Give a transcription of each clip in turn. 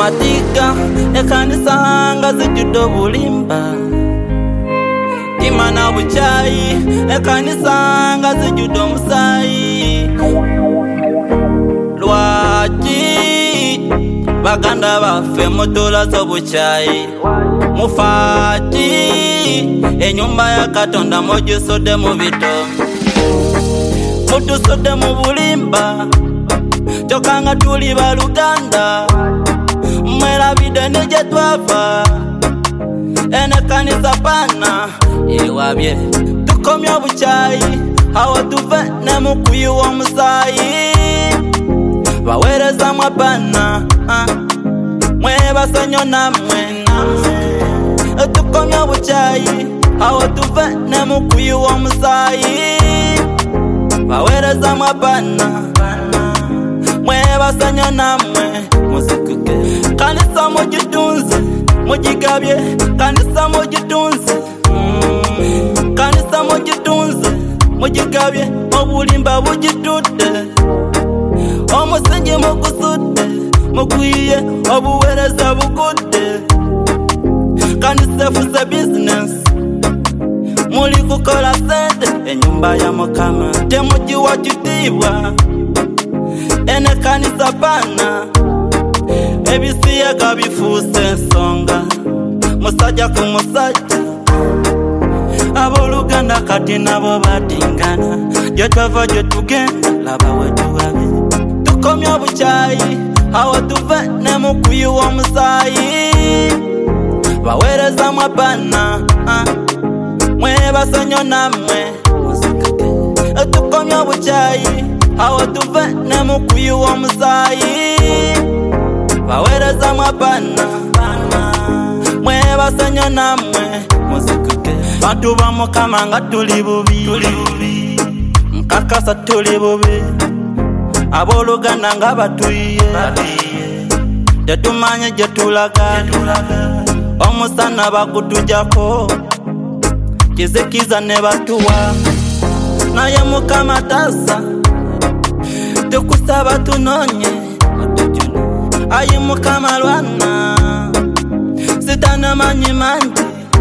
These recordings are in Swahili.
Matiga ekanisa nga zijudde bulimba. Imana buchayi ekanisa nga zijudde omusaayi. Lwaki baganda baffe mutulazo buchayi? Mufaki enyumba ya Katonda mujisodde mu bitomi. Mutusodde mu bulimba kyokka tuli baluganda. Mwerabidde ne gye twava ene kanisa pana ewabye. Tukomye obuchayi awo tuve ne mu kuyiwa omusaayi. Baweereza mwapana mwebasanyo namwe. Tukomye obuchayi awo tuve ne mu kuyiwa omusaayi. Baweereza mwapana mwebasanyo namwe. Muzikuke kanisa mugitunze mugigabye. Kanisa mugitunze kanisa mugitunze mugigabye. Obulimba bugitudde omusingi mugusudde. Mugwiye obuweereza bugudde. Kanisa efuse business muli kukola sente. Enyumba ya Mukama temugiwa kitiibwa. Ene kanisa pana ebisiyaga bifuuse ensonga. Musajja ku musajja aboluganda kati nabo batingana. Gye twava gye tugenda laba we tuwabe. Tukomye obuchayi awo tuve ne mu kuyiwa omusaayi. Baweereza mwapana mwebasanyo namwe. Tukomye obuchayi awo tuve ne mu kuyiwa omusaayi. Baweereza mwapana mwebasanyo namwe. Bantu ba Mukama nga tuli bubi. Nkakasa tuli bubi. Aboluganda nga batuyiye. Tetumanye gye tulaga. Omusana bakutujjako kizikiza ne batuwa. Naye Mukama tassa tukusaba tunoonye. Ayi Mukama lwana sitana manyi mangi.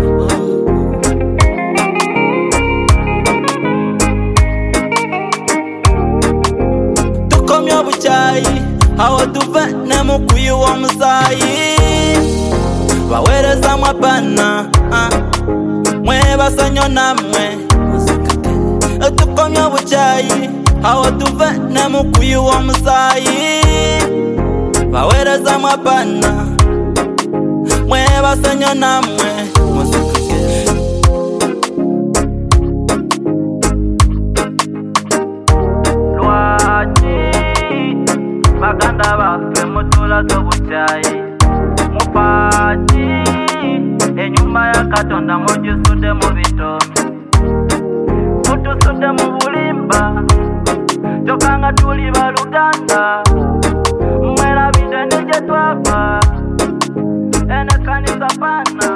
Tukomye obuchayi awo tuve ne mu kuyiwa omusaayi. Baweereza mwapana mwebasanyo namwe. Tukomye obuchayi awo tuve ne mu kuyiwa omusaayi. Baweereza mwapana mwebasanyo namwe. Lwaki baganda baffe mutulazo buchayi? Mufaki enyumba ya Katonda mujisudde mu bitomi. Mutusudde mu bulimba kyokka tuli baluganda. Mwerabidde ne gye twava ene kanisa pana